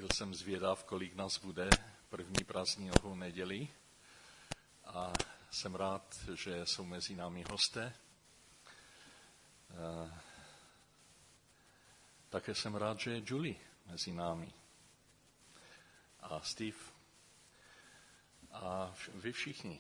Byl jsem zvědav, kolik nás bude první prázdninovou neděli a jsem rád, že jsou mezi námi hosté. Také jsem rád, že je Julie mezi námi a Steve a vy všichni.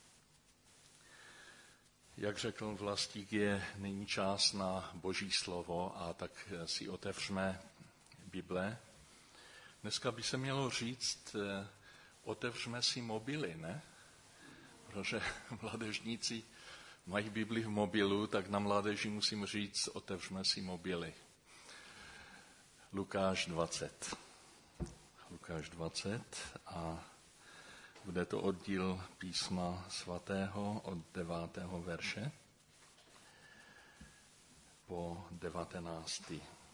Jak řekl Vlastík, není čas na Boží slovo, a tak si otevřeme Bible. Dneska by se mělo říct, otevřeme si mobily, ne? Protože mládežníci mají Bibli v mobilu, tak na mládeži musím říct, otevřeme si mobily. Lukáš 20 a bude to oddíl písma svatého od 9. verše po 19.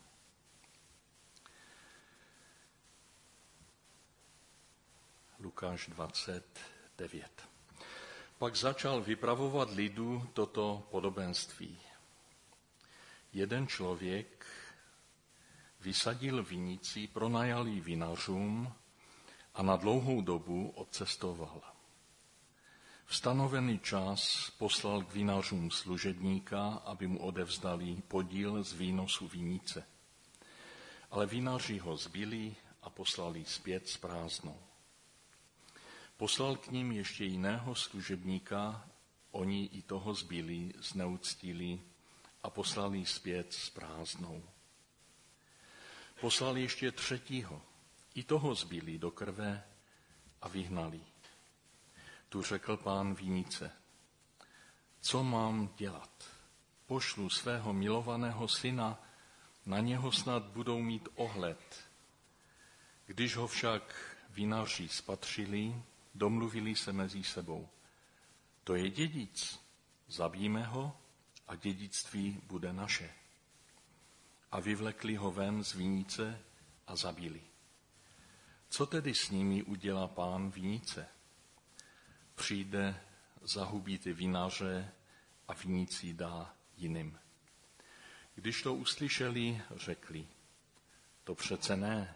Lukáš 29. Pak začal vypravovat lidu toto podobenství. Jeden člověk vysadil vinici, pronajal ji vinařům a na dlouhou dobu odcestoval. V stanovený čas poslal k vinařům služebníka, aby mu odevzdali podíl z výnosu vinice. Ale vinaři ho zbili a poslali zpět s prázdnou. Poslal k ním ještě jiného služebníka, oni i toho zbili, zneuctili a poslali zpět s prázdnou. Poslal ještě třetího, i toho zbili do krve a vyhnali. Tu řekl pán vinice: co mám dělat? Pošlu svého milovaného syna, na něho snad budou mít ohled. Když ho však vinaři spatřili, domluvili se mezi sebou: to je dědic, zabijme ho a dědictví bude naše. A vyvlekli ho ven z vinice a zabili. Co tedy s nimi udělá pán vinice? Přijde, zahubí ty vinaře a vinici dá jiným. Když to uslyšeli, řekli: to přece ne.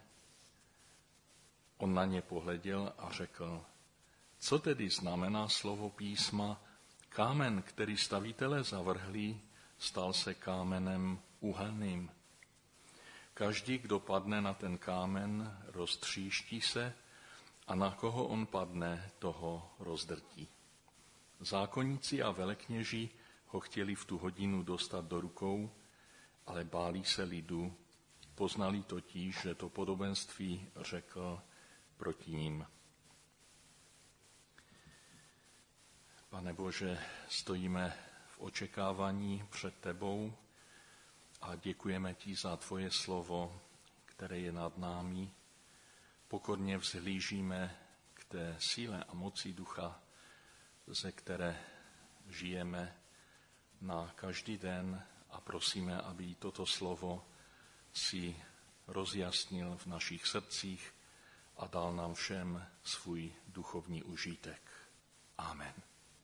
On na ně pohleděl a řekl: co tedy znamená slovo písma? Kámen, který stavitelé zavrhli, stal se kámenem uhelným. Každý, kdo padne na ten kámen, roztříští se a na koho on padne, toho rozdrtí. Zákonníci a velekněži ho chtěli v tu hodinu dostat do rukou, ale báli se lidu, poznali totiž, že to podobenství řekl proti ním. Pane Bože, stojíme v očekávání před tebou a děkujeme ti za tvoje slovo, které je nad námi. Pokorně vzhlížíme k té síle a moci ducha, ze které žijeme na každý den, a prosíme, aby toto slovo si rozjasnil v našich srdcích a dal nám všem svůj duchovní užitek. Amen.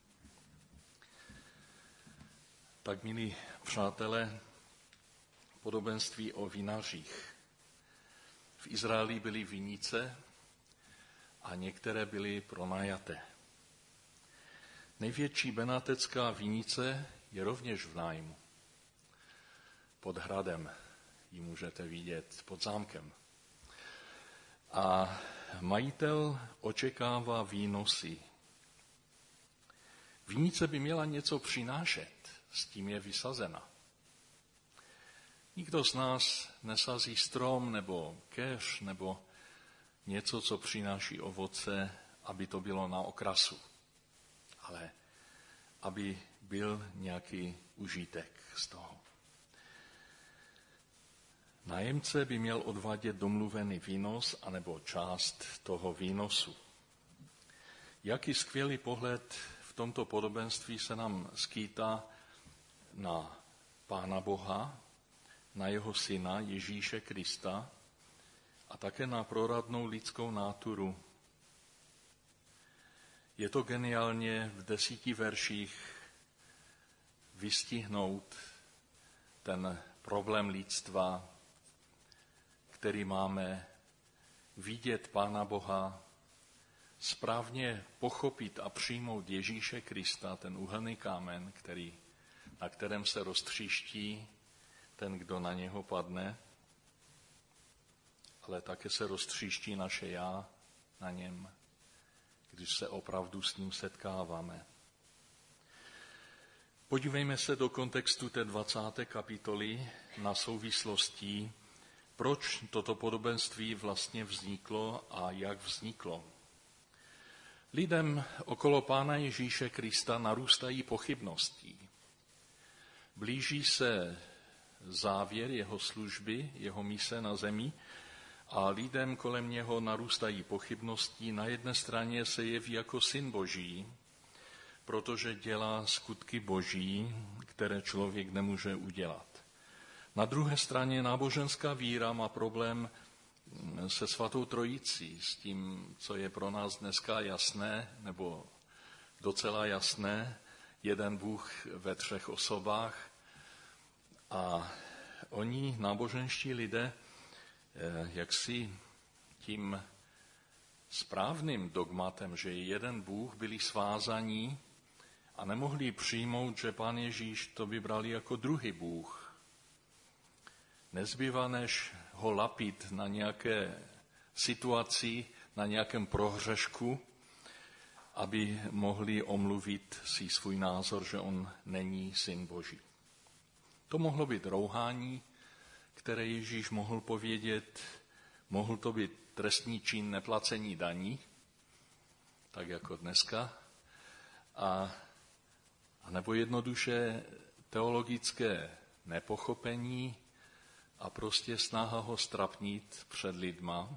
Tak, milí přátelé, podobenství o vinařích. V Izraeli byly vinice a některé byly pronajaté. Největší benátecká vinice je rovněž v nájmu. Pod hradem ji můžete vidět, pod zámkem. A majitel očekává výnosy. Vinice by měla něco přinášet, s tím je vysazena. Nikdo z nás nesazí strom nebo keř nebo něco, co přináší ovoce, aby to bylo na okrasu, ale aby byl nějaký užitek z toho. Nájemce by měl odvádět domluvený výnos anebo část toho výnosu. Jaký skvělý pohled v tomto podobenství se nám skýtá na Pána Boha, na jeho syna Ježíše Krista a také na proradnou lidskou náturu. Je to geniálně v 10 verších vystihnout ten problém lidstva, který máme vidět Pána Boha, správně pochopit a přijmout Ježíše Krista, ten úhelný kámen, na kterém se roztříští ten, kdo na něho padne, ale také se roztříští naše já na něm, když se opravdu s ním setkáváme. Podívejme se do kontextu té 20. kapitoly na souvislostí, proč toto podobenství vlastně vzniklo a jak vzniklo. Lidem okolo Pána Ježíše Krista narůstají pochybnosti. Blíží se závěr jeho služby, jeho mise na zemi a lidem kolem něho narůstají pochybnosti. Na jedné straně se jeví jako syn Boží, protože dělá skutky Boží, které člověk nemůže udělat. Na druhé straně náboženská víra má problém se svatou trojicí, s tím, co je pro nás dneska jasné, nebo docela jasné, jeden Bůh ve 3 osobách. A oni, náboženští lidé, jaksi tím správným dogmatem, že je jeden Bůh, byli svázaní a nemohli přijmout, že Pán Ježíš to vybral jako druhý Bůh. Nezbývá, než ho lapit na nějaké situaci, na nějakém prohřešku, aby mohli omluvit si svůj názor, že on není syn Boží. To mohlo být rouhání, které Ježíš mohl povědět, mohl to být trestný čin neplacení daní, tak jako dneska, a nebo jednoduše teologické nepochopení a prostě snaha ho strapnit před lidma.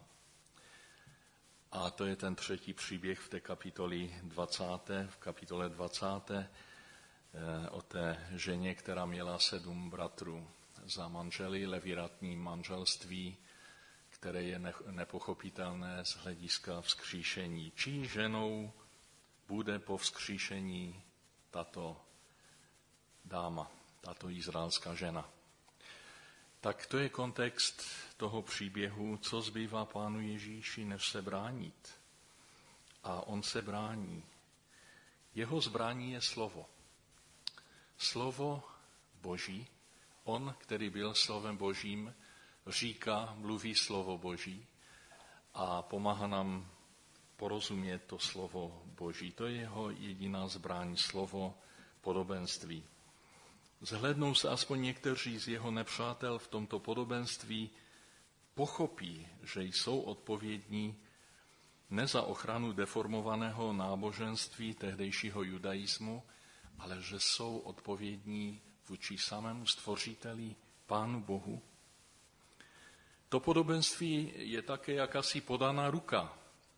A to je ten 3. příběh v té kapitole 20. O té ženě, která měla 7 bratrů za manželi, leviratní manželství, které je nepochopitelné z hlediska vzkříšení. Čí ženou bude po vzkříšení tato dáma, tato izraelská žena? Tak to je kontext toho příběhu, co zbývá Pánu Ježíši, než se bránit. A on se brání. Jeho zbrání je slovo. Slovo Boží. On, který byl slovem Božím, mluví slovo Boží a pomáhá nám porozumět to slovo Boží. To je jeho jediná zbraň, slovo podobenství. Zhlédnou se aspoň někteří z jeho nepřátel v tomto podobenství, pochopí, že jsou odpovědní ne za ochranu deformovaného náboženství tehdejšího judaismu, ale že jsou odpovědní vůči samému stvořiteli, Pánu Bohu. To podobenství je také jakási podaná ruka.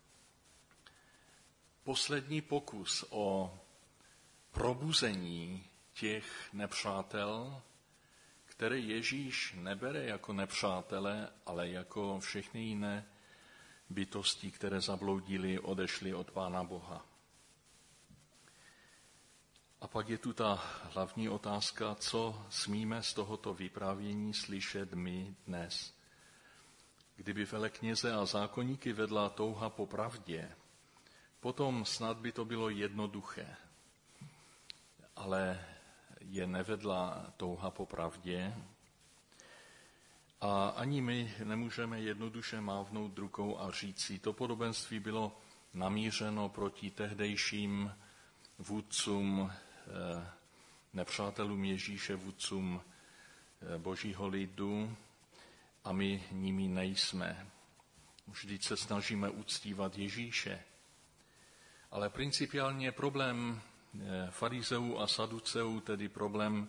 Poslední pokus o probuzení těch nepřátel, které Ježíš nebere jako nepřátele, ale jako všechny jiné bytosti, které zabloudily, odešly od Pána Boha. A pak je tu ta hlavní otázka, co smíme z tohoto vyprávění slyšet my dnes. Kdyby velekněze a zákonníky vedla touha po pravdě, potom snad by to bylo jednoduché. Ale je nevedla touha po pravdě a ani my nemůžeme jednoduše mávnout rukou a říci, to podobenství bylo namířeno proti tehdejším vůdcům, nepřátelům Ježíše, vůdcům Božího lidu a my nimi nejsme. Vždyť se snažíme uctívat Ježíše. Ale principiálně problém farizeů a saduceů, tedy problém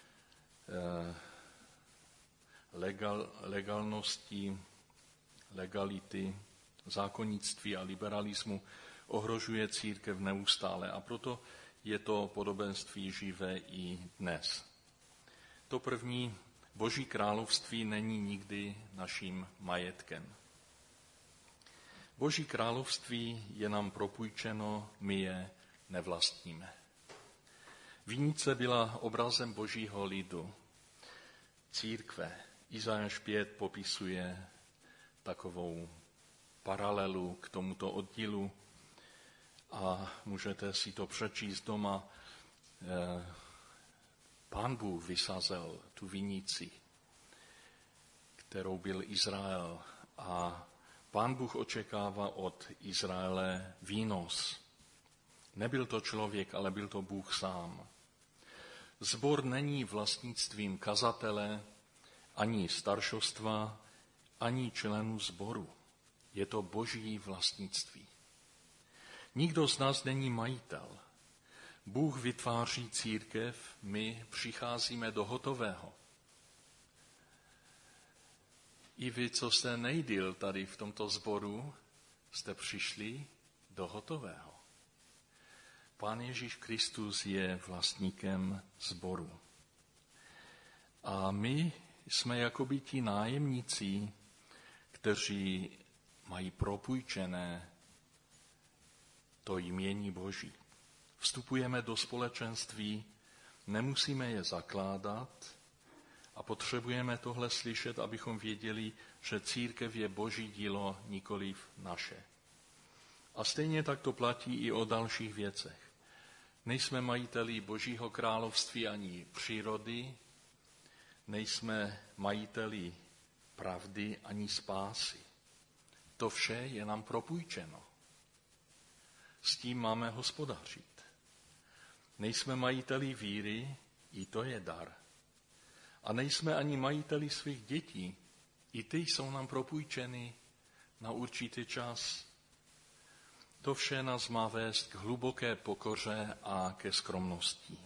legálnosti, legality, zákonnictví a liberalismu ohrožuje církev neustále a proto je to podobenství živé i dnes. To první, Boží království není nikdy naším majetkem. Boží království je nám propůjčeno, my je nevlastníme. Vinice byla obrazem Božího lidu, církve. Izajáš 5 popisuje takovou paralelu k tomuto oddílu a můžete si to přečíst doma. Pán Bůh vysazel tu vinici, kterou byl Izrael, a Pán Bůh očekává od Izraele výnos. Nebyl to člověk, ale byl to Bůh sám. Sbor není vlastnictvím kazatele, ani staršostva, ani členů sboru. Je to Boží vlastnictví. Nikdo z nás není majitel. Bůh vytváří církev, my přicházíme do hotového. I vy, co jste nejdýl tady v tomto sboru, jste přišli do hotového. Pán Ježíš Kristus je vlastníkem sboru. A my jsme jakoby ti nájemníci, kteří mají propůjčené to jmění Boží. Vstupujeme do společenství, nemusíme je zakládat a potřebujeme tohle slyšet, abychom věděli, že církev je Boží dílo, nikoliv naše. A stejně tak to platí i o dalších věcech. Nejsme majiteli Božího království ani přírody, nejsme majiteli pravdy ani spásy. To vše je nám propůjčeno. S tím máme hospodařit. Nejsme majiteli víry, i to je dar. A nejsme ani majiteli svých dětí, i ty jsou nám propůjčeny na určitý čas. To vše nás má vést k hluboké pokoře a ke skromnosti.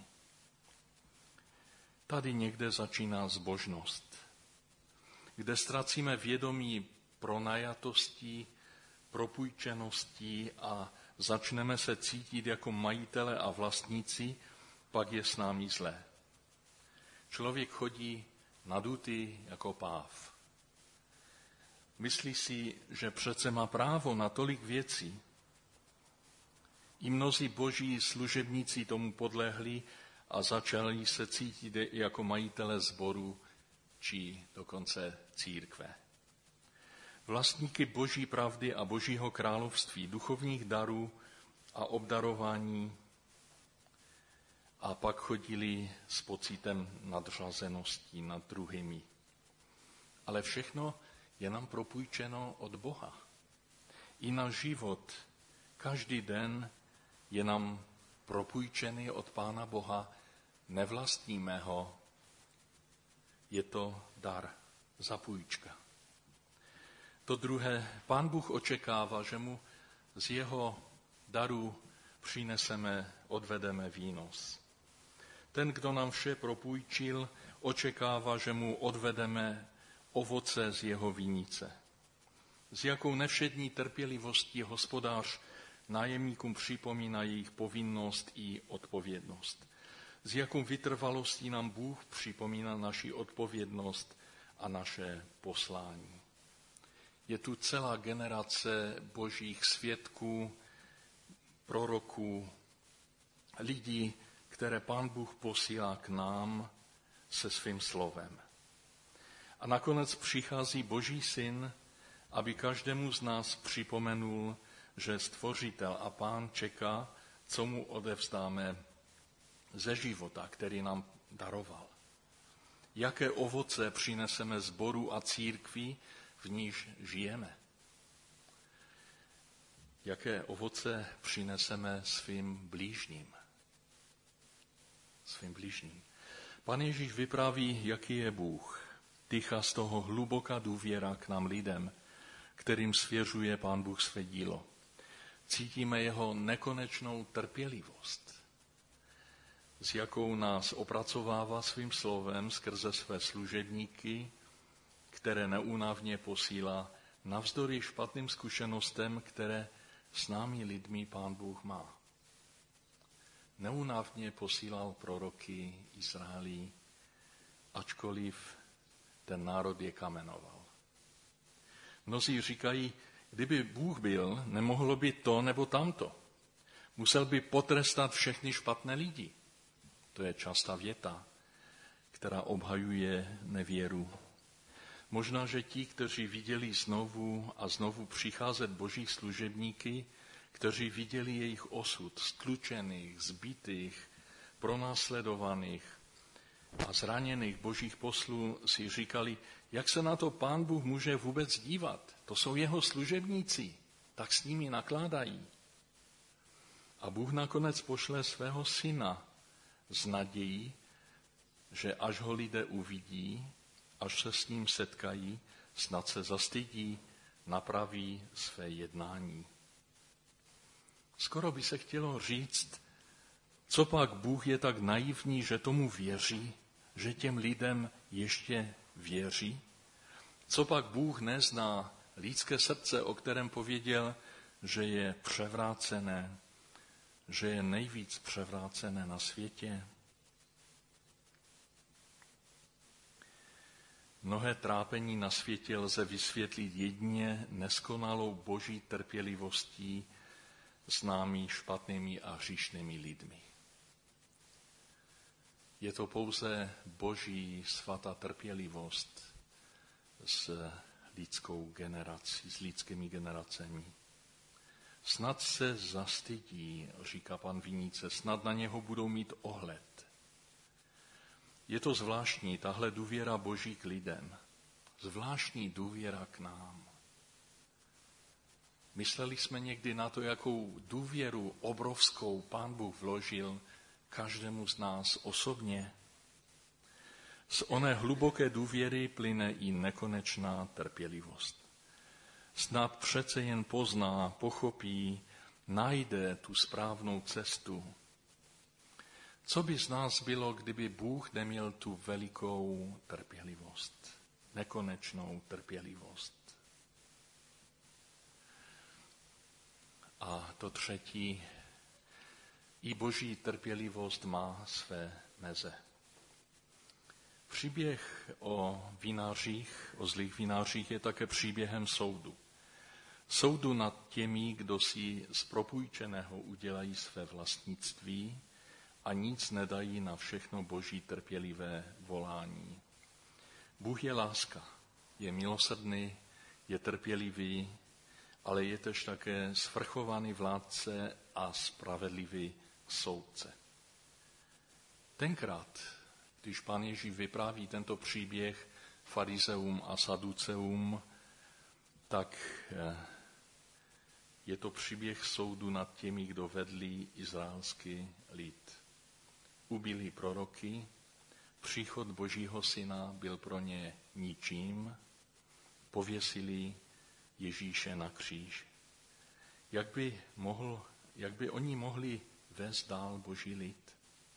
Tady někde začíná zbožnost, kde ztracíme vědomí pronajatostí, propůjčeností a začneme se cítit jako majitele a vlastníci, pak je s námi zlé. Člověk chodí nadutý jako páv. Myslí si, že přece má právo na tolik věcí. I mnozí boží služebníci tomu podlehli a začali se cítit jako majitele sboru či dokonce církve. Vlastníky boží pravdy a božího království, duchovních darů a obdarování, a pak chodili s pocitem nadřazenosti nad druhými. Ale všechno je nám propůjčeno od Boha. I náš život každý den je nám propůjčený od Pána Boha, nevlastníme ho, je to dar, zapůjčka. To druhé, Pán Bůh očekává, že mu z jeho daru odvedeme výnos. Ten, kdo nám vše propůjčil, očekává, že mu odvedeme ovoce z jeho vinice. S jakou nevšední trpělivostí hospodář nájemníkům připomíná jejich povinnost i odpovědnost. S jakou vytrvalostí nám Bůh připomíná naši odpovědnost a naše poslání. Je tu celá generace božích svědků, proroků, lidí, které Pán Bůh posílá k nám se svým slovem. A nakonec přichází Boží syn, aby každému z nás připomenul, že Stvořitel a Pán čeká, co mu odevzdáme ze života, který nám daroval. Jaké ovoce přineseme sboru a církvi, v níž žijeme. Jaké ovoce přineseme svým blížním. Pan Ježíš vypráví, jaký je Bůh. Dýchá z toho hluboká důvěra k nám lidem, kterým svěřuje Pán Bůh své dílo. Cítíme jeho nekonečnou trpělivost, s jakou nás opracovává svým slovem skrze své služebníky, které neúnavně posílá navzdory špatným zkušenostem, které s námi lidmi Pán Bůh má. Neúnavně posílal proroky Izraeli, ačkoliv ten národ je kamenoval. Mnozí říkají, kdyby Bůh byl, nemohlo by to nebo tamto. Musel by potrestat všechny špatné lidi. To je častá věta, která obhajuje nevěru. Možná, že ti, kteří viděli znovu a znovu přicházet boží služebníky, kteří viděli jejich osud, stlučených, zbitých, pronásledovaných a zraněných božích poslů, si říkali, jak se na to Pán Bůh může vůbec dívat. To jsou jeho služebníci, tak s nimi nakládají. A Bůh nakonec pošle svého syna s nadějí, že až ho lidé uvidí, až se s ním setkají, snad se zastydí, napraví své jednání. Skoro by se chtělo říct, co pak Bůh je tak naivní, že tomu věří, že těm lidem ještě věří? Co pak Bůh nezná lidské srdce, o kterém pověděl, že je převrácené, že je nejvíc převrácené na světě? Mnohé trápení na světě lze vysvětlit jedině neskonalou boží trpělivostí s námi špatnými a hříšnými lidmi. Je to pouze boží svatá trpělivost s lidskou generací, s lidskými generacemi. Snad se zastydí, říká pan Vinice, snad na něho budou mít ohled. Je to zvláštní, tahle důvěra Boží k lidem. Zvláštní důvěra k nám. Mysleli jsme někdy na to, jakou důvěru obrovskou Pán Bůh vložil každému z nás osobně? Z oné hluboké důvěry plyne i nekonečná trpělivost. Snad přece jen pozná, pochopí, najde tu správnou cestu. Co by z nás bylo, kdyby Bůh neměl tu velikou trpělivost, nekonečnou trpělivost? A to třetí, i boží trpělivost má své meze. Příběh o vinařích, o zlých vinařích je také příběhem soudu. Soudu nad těmi, kdo si z propůjčeného udělají své vlastnictví a nic nedají na všechno boží trpělivé volání. Bůh je láska, je milosrdný, je trpělivý, ale je tež také svrchovaný vládce a spravedlivý soudce. Tenkrát, když Pán Ježíš vypráví tento příběh farizeum a saduceum, tak je to příběh soudu nad těmi, kdo vedli izraelský lid. Ubili proroky, příchod Božího syna byl pro ně ničím, pověsili Ježíše na kříž. Jak by oni mohli vést dál Boží lid?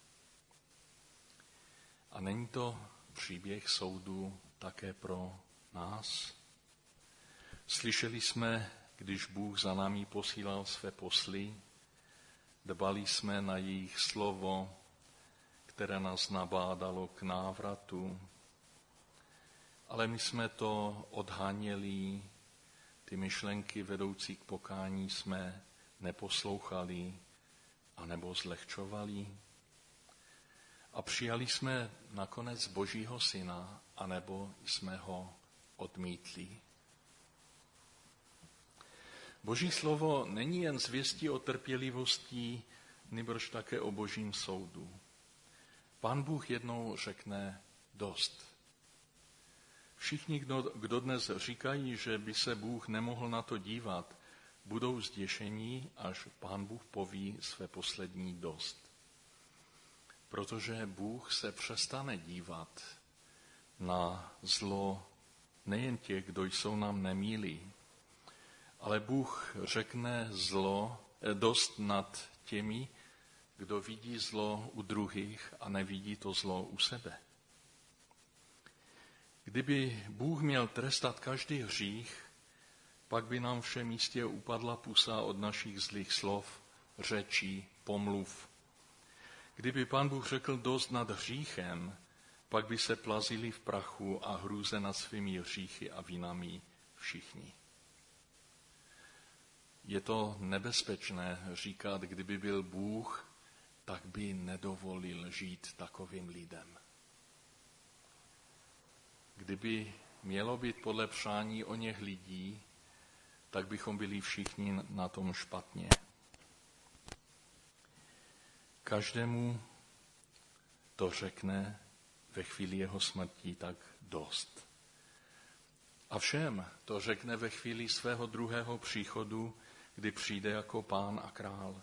A není to příběh soudu také pro nás? Slyšeli jsme, když Bůh za námi posílal své posly, dbali jsme na jejich slovo, které nás nabádalo k návratu, ale my jsme to odháněli, ty myšlenky vedoucí k pokání jsme neposlouchali anebo zlehčovali a přijali jsme nakonec Božího syna, anebo jsme ho odmítli. Boží slovo není jen zvěstí o trpělivosti, nýbrž také o Božím soudu. Pán Bůh jednou řekne dost. Všichni, kdo dnes říkají, že by se Bůh nemohl na to dívat, budou zděšení, až Pán Bůh poví své poslední dost. Protože Bůh se přestane dívat na zlo nejen těch, kdo jsou nám nemilí, ale Bůh řekne dost nad těmi, kdo vidí zlo u druhých a nevidí to zlo u sebe. Kdyby Bůh měl trestat každý hřích, pak by nám všem jistě upadla pusa od našich zlých slov, řečí, pomluv. Kdyby Pán Bůh řekl dost nad hříchem, pak by se plazili v prachu a hrůze nad svými hříchy a vinami všichni. Je to nebezpečné říkat, kdyby byl Bůh, tak by nedovolil žít takovým lidem. Kdyby mělo být podle přání o něch lidí, tak bychom byli všichni na tom špatně. Každému to řekne ve chvíli jeho smrti tak dost. A všem to řekne ve chvíli svého druhého příchodu, kdy přijde jako pán a král.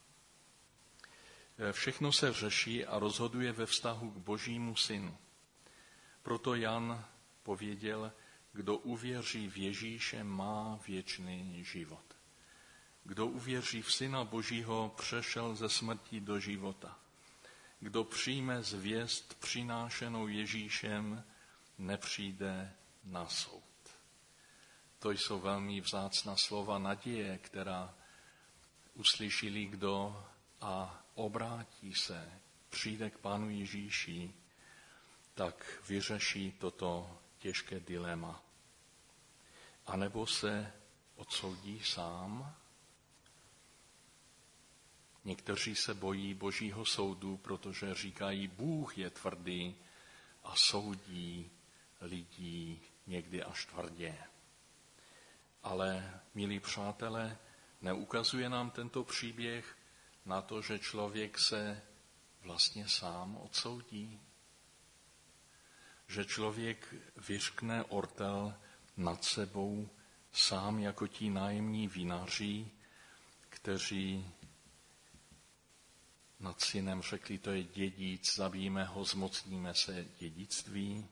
Všechno se řeší a rozhoduje ve vztahu k Božímu synu. Proto Jan pověděl, kdo uvěří v Ježíše, má věčný život. Kdo uvěří v Syna Božího, přešel ze smrti do života. Kdo přijme zvěst přinášenou Ježíšem, nepřijde na soud. To jsou velmi vzácná slova naděje, která uslyšeli kdo a obrátí se, přijde k Pánu Ježíši, tak vyřeší toto těžké dilema. A nebo se odsoudí sám. Někteří se bojí Božího soudu, protože říkají, Bůh je tvrdý a soudí lidí někdy až tvrdě. Ale, milí přátelé, neukazuje nám tento příběh na to, že člověk se vlastně sám odsoudí? Že člověk vyřkne ortel nad sebou sám jako ti nájemní vinaři, kteří nad synem řekli, to je dědic, zabijeme ho, zmocníme se dědictví.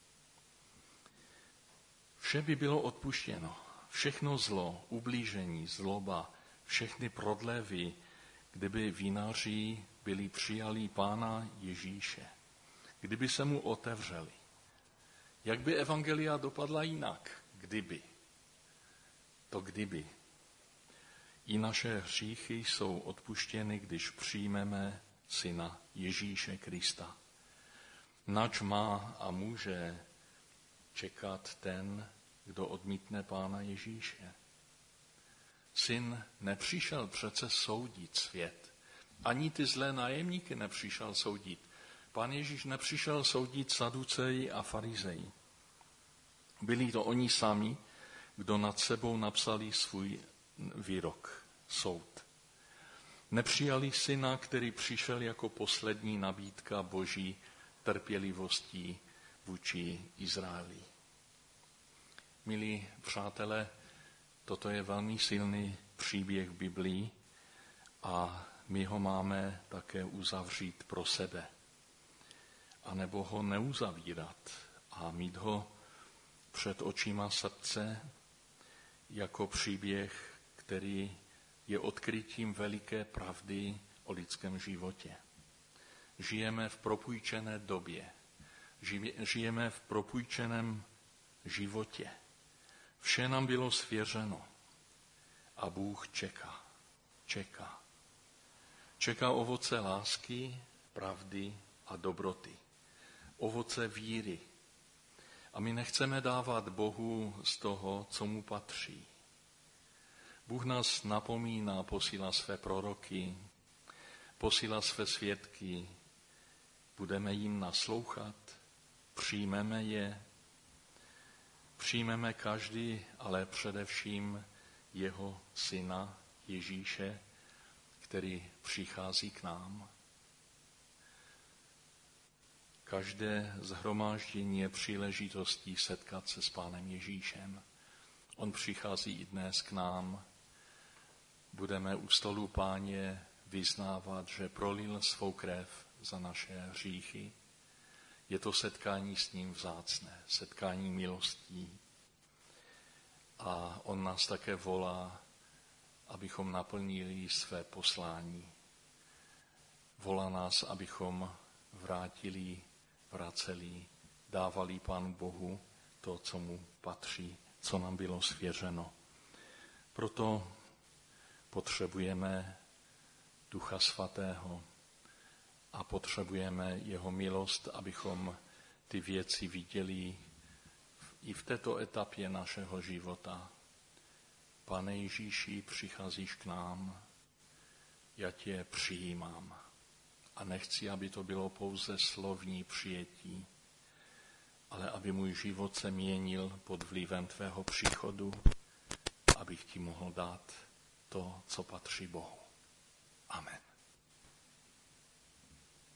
Vše by bylo odpuštěno. Všechno zlo, ublížení, zloba, všechny prodlevy, kdyby vinaři byli přijali Pána Ježíše. Kdyby se mu otevřeli. Jak by evangelia dopadla jinak? Kdyby. To kdyby. I naše hříchy jsou odpuštěny, když přijmeme Syna Ježíše Krista. Nač má a může čekat ten, kdo odmítne Pána Ježíše. Syn nepřišel přece soudit svět. Ani ty zlé nájemníky nepřišel soudit. Pán Ježíš nepřišel soudit saduceji a farizeji. Byli to oni sami, kdo nad sebou napsali svůj výrok, soud. Nepřijali Syna, který přišel jako poslední nabídka Boží trpělivostí vůči Izraeli. Milí přátelé, toto je velmi silný příběh v Biblii a my ho máme také uzavřít pro sebe. A nebo ho neuzavírat a mít ho před očima srdce jako příběh, který je odkrytím veliké pravdy o lidském životě. Žijeme v propůjčené době. Žijeme v propůjčeném životě. Vše nám bylo svěřeno a Bůh čeká. Čeká ovoce lásky, pravdy a dobroty. Ovoce víry. A my nechceme dávat Bohu z toho, co mu patří. Bůh nás napomíná, posílá své proroky, posílá své svědky. Budeme jim naslouchat, přijmeme je, přijmeme každý, ale především jeho Syna Ježíše, který přichází k nám. Každé shromáždění je příležitostí setkat se s Pánem Ježíšem. On přichází i dnes k nám. Budeme u stolu Páně vyznávat, že prolil svou krev za naše hříchy. Je to setkání s ním vzácné, setkání milostí. A on nás také volá, abychom naplnili své poslání. Volá nás, abychom vraceli, dávali Pánu Bohu to, co mu patří, co nám bylo svěřeno. Proto potřebujeme Ducha Svatého a potřebujeme jeho milost, abychom ty věci viděli i v této etapě našeho života. Pane Ježíši, přicházíš k nám, já tě přijímám. A nechci, aby to bylo pouze slovní přijetí, ale aby můj život se měnil pod vlivem tvého příchodu, abych ti mohl dát to, co patří Bohu. Amen.